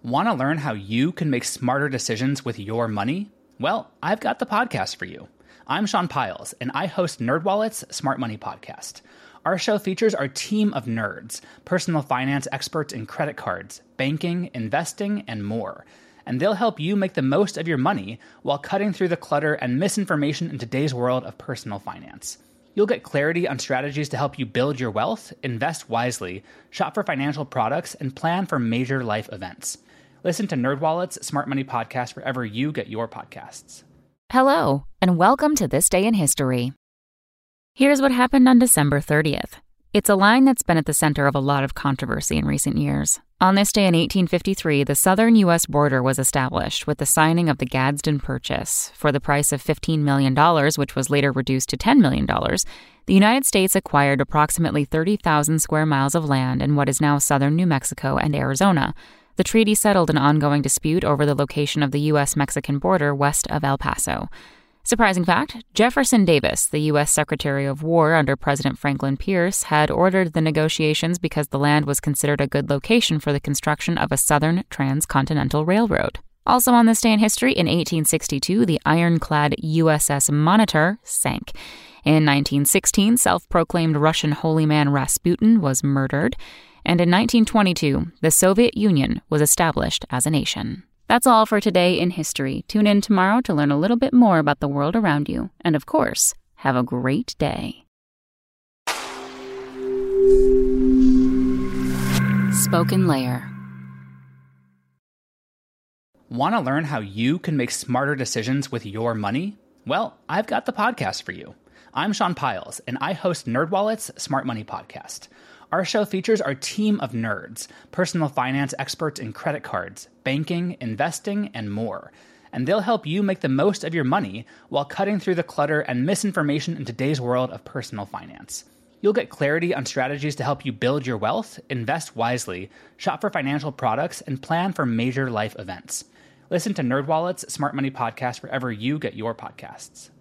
Want to learn how you can make smarter decisions with your money? Well, I've got the podcast for you. I'm Sean Piles, and I host NerdWallet's Smart Money Podcast. Our show features our team of nerds, personal finance experts in credit cards, banking, investing, and more. And they'll help you make the most of your money while cutting through the clutter and misinformation in today's world of personal finance. You'll get clarity on strategies to help you build your wealth, invest wisely, shop for financial products, and plan for major life events. Listen to NerdWallet's Smart Money Podcast wherever you get your podcasts. Hello, and welcome to This Day in History. Here's what happened on December 30th. It's a line that's been at the center of a lot of controversy in recent years. On this day in 1853, the southern U.S. border was established with the signing of the Gadsden Purchase. For the price of $15 million, which was later reduced to $10 million, the United States acquired approximately 30,000 square miles of land in what is now southern New Mexico and Arizona. The treaty settled an ongoing dispute over the location of the U.S.-Mexican border west of El Paso. Surprising fact, Jefferson Davis, the U.S. Secretary of War under President Franklin Pierce, had ordered the negotiations because the land was considered a good location for the construction of a southern transcontinental railroad. Also on this day in history, in 1862, the ironclad USS Monitor sank. In 1916, self-proclaimed Russian holy man Rasputin was murdered. And in 1922, the Soviet Union was established as a nation. That's all for today in history. Tune in tomorrow to learn a little bit more about the world around you. And of course, have a great day. Spoken Layer. Want to learn how you can make smarter decisions with your money? Well, I've got the podcast for you. I'm Sean Piles, and I host NerdWallet's Smart Money Podcast. Our show features our team of nerds, personal finance experts in credit cards, banking, investing, and more. And they'll help you make the most of your money while cutting through the clutter and misinformation in today's world of personal finance. You'll get clarity on strategies to help you build your wealth, invest wisely, shop for financial products, and plan for major life events. Listen to NerdWallet's Smart Money Podcast wherever you get your podcasts.